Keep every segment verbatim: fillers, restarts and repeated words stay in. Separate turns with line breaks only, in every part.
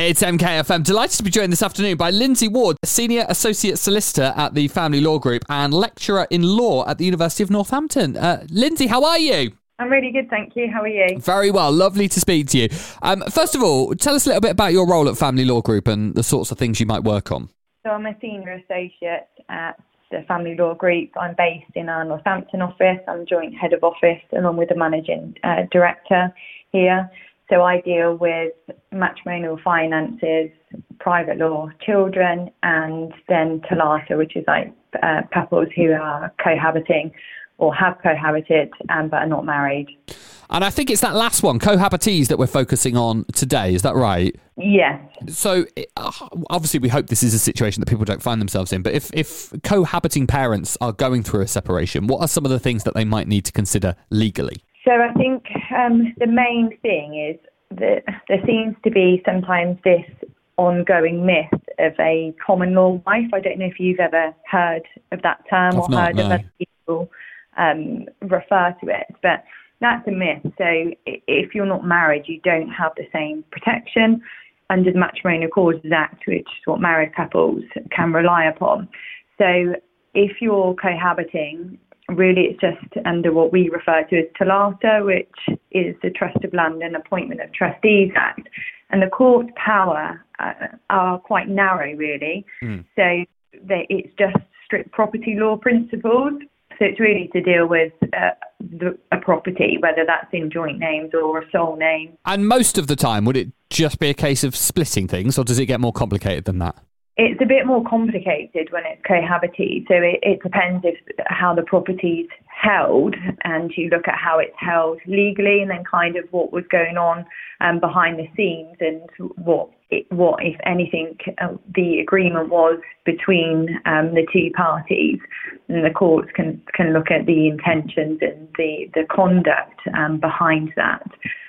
It's M K F M. Delighted to be joined this afternoon by Lindsay Ward, Senior Associate Solicitor at the Family Law Group and Lecturer in Law at the University of Northampton. Uh, Lindsay, how are you?
I'm really good, thank you. How are you?
Very well. Lovely to speak to you. Um, first of all, tell us a little bit about your role at Family Law Group and the sorts of things you might work on.
So I'm a Senior Associate at the Family Law Group. I'm based in our Northampton office. I'm joint head of office along with the managing uh, director here. So I deal with matrimonial finances, private law, children, and then talata, which is like uh, couples who are cohabiting or have cohabited um, but are not married.
And I think it's that last one, cohabitees, that we're focusing on today. Is that right?
Yes.
So obviously we hope this is a situation that people don't find themselves in. But if, if cohabiting parents are going through a separation, what are some of the things that they might need to consider legally?
So I think um, the main thing is that there seems to be sometimes this ongoing myth of a common law wife. I don't know if you've ever heard of that term
I've
or
not,
heard
no.
of other people um, refer to it, but that's a myth. So if you're not married, you don't have the same protection under the Matrimonial Causes Act, which is what married couples can rely upon. So if you're cohabiting, really it's just under what we refer to as talata, which is the Trust of Land and Appointment of Trustees Act. And the court's power uh, are quite narrow, really. Mm. So they, it's just strict property law principles. So it's really to deal with uh, the, a property, whether that's in joint names or a sole name.
And most of the time, would it just be a case of splitting things, or does it get more complicated than that?
It's a bit more complicated when it's cohabitee. So it, it depends if how the property's held, and you look at how it's held legally, and then kind of what was going on um, behind the scenes, and what, it, what if anything, uh, the agreement was between um, the two parties. And the courts can can look at the intentions and the the conduct um, behind that.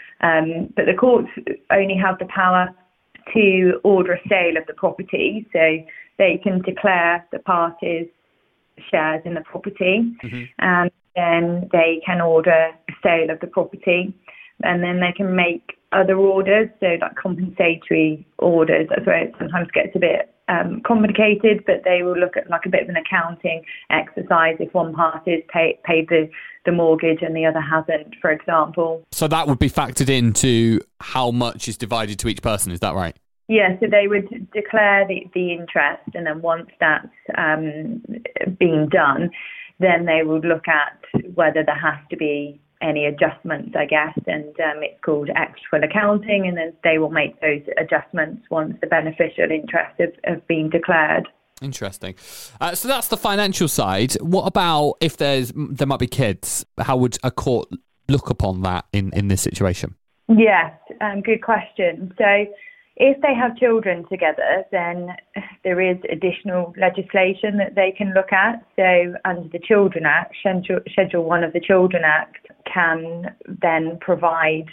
Um, but the courts only have the power to order a sale of the property, so they can declare the parties' shares in the property, mm-hmm. and then they can order a sale of the property, and then they can make other orders, so like compensatory orders. That's where it sometimes gets a bit um, complicated, but they will look at like a bit of an accounting exercise if one party has pay, paid the, the mortgage and the other hasn't, for example.
So that would be factored into how much is divided to each person, is that right?
Yeah, so they would declare the, the interest, and then once that's um, been done, then they would look at whether there has to be any adjustments, I guess, and um, it's called actual accounting, and then they will make those adjustments once the beneficial interest have, have been declared.
Interesting. Uh, so that's the financial side. What about if there's there might be kids? How would a court look upon that in, in this situation?
Yes, um, good question. So if they have children together, then there is additional legislation that they can look at. So under the Children Act, Schedule, Schedule one of the Children Act can then provide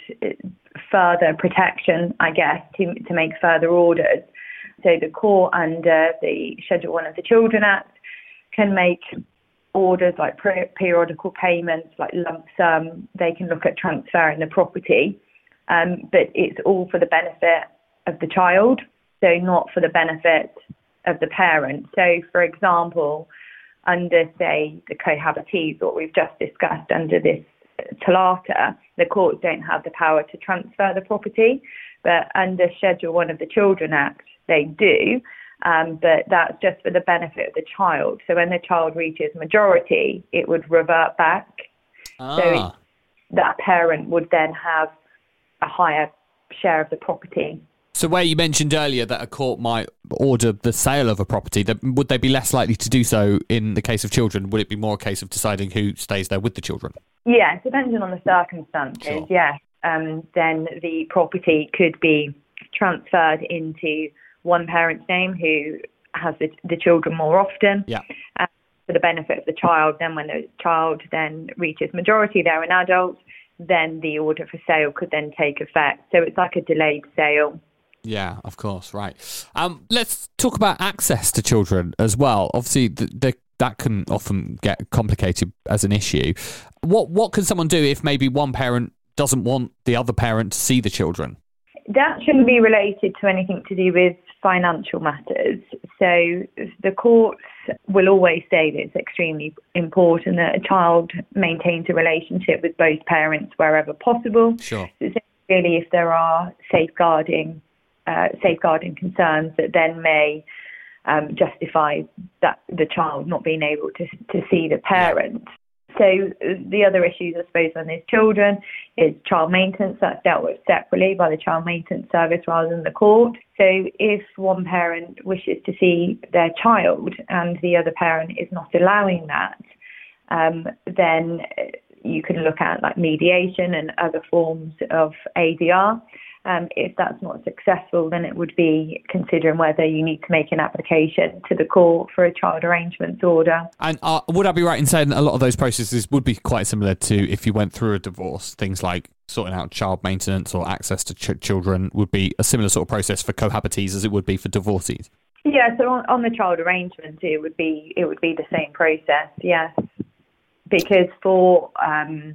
further protection, I guess, to, to make further orders. So the court under the Schedule one of the Children Act can make orders like periodical payments, like lump sum. They can look at transferring the property, um, but it's all for the benefit of the child, so not for the benefit of the parent. So, for example, under, say, the cohabitees, what we've just discussed under this talata, the courts don't have the power to transfer the property, but under Schedule one of the Children Act, they do, um, but that's just for the benefit of the child. So when the child reaches majority, it would revert back.
Ah.
So it, that parent would then have a higher share of the property.
So where you mentioned earlier that a court might order the sale of a property, would they be less likely to do so in the case of children? Would it be more a case of deciding who stays there with the children?
Yeah, depending on the circumstances, sure. yeah. Um, then the property could be transferred into one parent's name who has the, the children more often.
Yeah.
Uh, for the benefit of the child. Then when the child then reaches majority, they're an adult, then the order for sale could then take effect. So it's like a delayed sale.
Yeah, of course, right. Um, let's talk about access to children as well. Obviously, the, the, that can often get complicated as an issue. What what can someone do if maybe one parent doesn't want the other parent to see the children?
That shouldn't be related to anything to do with financial matters. So the courts will always say that it's extremely important that a child maintains a relationship with both parents wherever possible.
Sure.
So really, if there are safeguarding uh, safeguarding concerns that then may um, justify that the child not being able to to see the parent. Yeah. So the other issues, I suppose, when there's children is child maintenance. That's dealt with separately by the child maintenance service rather than the court. So if one parent wishes to see their child and the other parent is not allowing that, um, then you can look at like mediation and other forms of A D R. Um, if that's not successful, then it would be considering whether you need to make an application to the court for a child arrangements order.
And uh, would I be right in saying that a lot of those processes would be quite similar to if you went through a divorce? Things like sorting out child maintenance or access to ch- children would be a similar sort of process for cohabitees as it would be for divorcees?
Yeah, so on, on the child arrangements, it would be it would be the same process, yes. Because for... Um,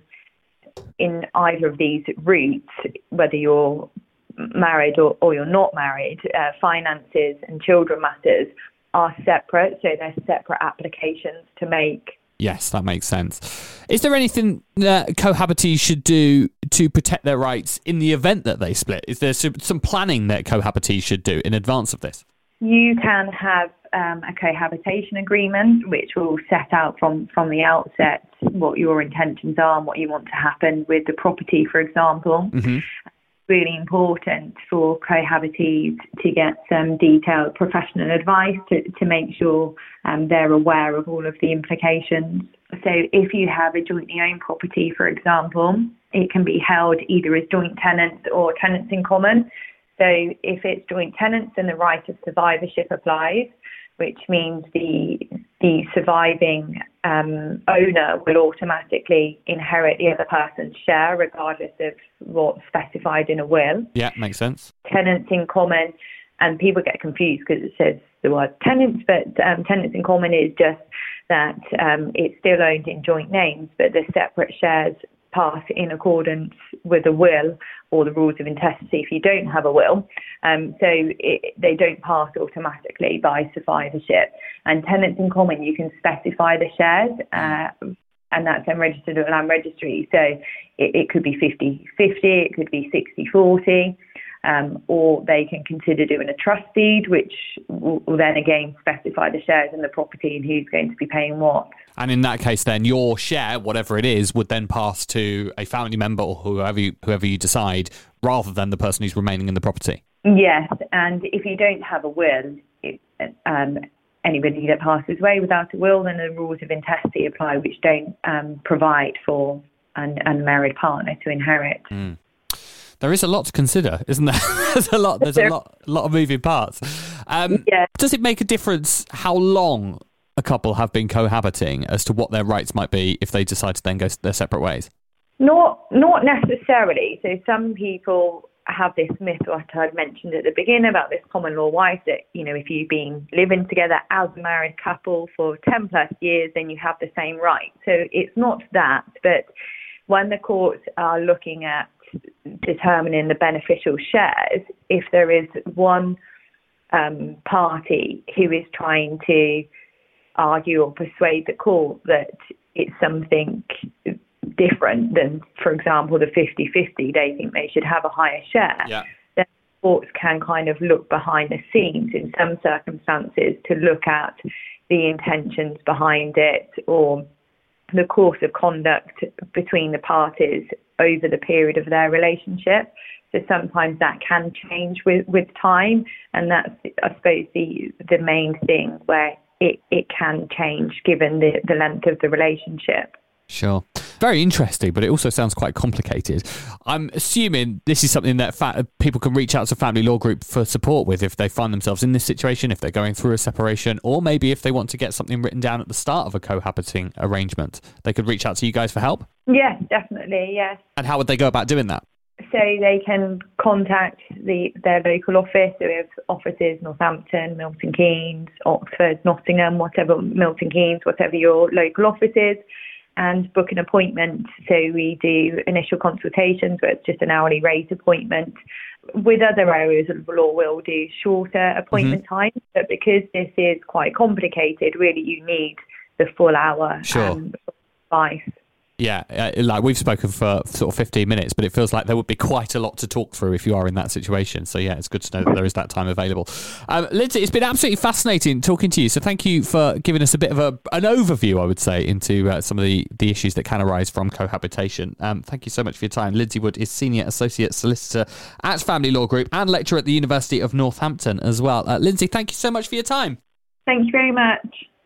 in either of these routes, whether you're married or, or you're not married, uh, finances and children matters are separate, so they're separate applications to make.
Yes, that makes sense. Is there anything that cohabitees should do to protect their rights in the event that they split? Is there some planning that cohabitees should do in advance of this?
You can have um, a cohabitation agreement, which will set out from, from the outset what your intentions are and what you want to happen with the property, for example. Mm-hmm. It's really important for cohabitees to get some detailed professional advice to, to make sure um, they're aware of all of the implications. So if you have a jointly owned property, for example, it can be held either as joint tenants or tenants in common. So if it's joint tenants, then the right of survivorship applies, which means the the surviving um, owner will automatically inherit the other person's share, regardless of what's specified in a will.
Yeah, makes sense.
Tenants in common, and people get confused because it says the word tenants, but um, tenants in common is just that um, it's still owned in joint names, but the separate shares pass in accordance with a will or the rules of intestacy if you don't have a will. Um, so it, they don't pass automatically by survivorship. And tenants in common, you can specify the shares, uh, and that's then registered at land registry. So it, it could be fifty-fifty, it could be sixty-forty, um, or they can consider doing a trust deed, which will, will then again specify the shares in the property and who's going to be paying what.
And in that case, then your share, whatever it is, would then pass to a family member or whoever you, whoever you decide, rather than the person who's remaining in the property.
Yes, and if you don't have a will, it, um, anybody that passes away without a will, then the rules of intestacy apply, which don't um, provide for an unmarried partner to inherit.
Mm. There is a lot to consider, isn't there? There's a lot. There's a lot, a lot of moving parts. Um, yeah. Does it make a difference how long a couple have been cohabiting as to what their rights might be if they decide to then go their separate ways?
Not, not necessarily. So some people have this myth, what I mentioned at the beginning about this common law wife, that, you know, if you've been living together as a married couple for ten plus years, then you have the same right. So it's not that, but when the courts are looking at determining the beneficial shares, if there is one um, party who is trying to argue or persuade the court that it's something different than, for example, the fifty-fifty, they think they should have a higher share,
yeah.
then courts can kind of look behind the scenes in some circumstances to look at the intentions behind it or the course of conduct between the parties over the period of their relationship. So sometimes that can change with, with time, and that's, I suppose, the the main thing where it, it can change given the, the length of the relationship.
Sure. Very interesting, but it also sounds quite complicated. I'm assuming this is something that fa- people can reach out to Family Law Group for support with if they find themselves in this situation, if they're going through a separation, or maybe if they want to get something written down at the start of a cohabiting arrangement. They could reach out to you guys for help?
Yes, definitely, yes.
And how would they go about doing that?
So they can contact the their local office. So we have offices Northampton, Milton Keynes, Oxford, Nottingham, whatever, Milton Keynes, whatever your local office is. and book an appointment. So we do initial consultations where it's just an hourly rate appointment. With other areas of law, we'll do shorter appointment mm-hmm. times, but because this is quite complicated, really you need the full hour
sure.
um, advice.
Yeah, uh, like we've spoken for sort of fifteen minutes, but it feels like there would be quite a lot to talk through if you are in that situation. So yeah, it's good to know that there is that time available. Um, Lindsay, it's been absolutely fascinating talking to you. So thank you for giving us a bit of a, an overview, I would say, into uh, some of the, the issues that can arise from cohabitation. Um, thank you so much for your time. Lindsay Wood is Senior Associate Solicitor at Family Law Group and lecturer at the University of Northampton as well. Uh, Lindsay, thank you so much for your time.
Thank you very much.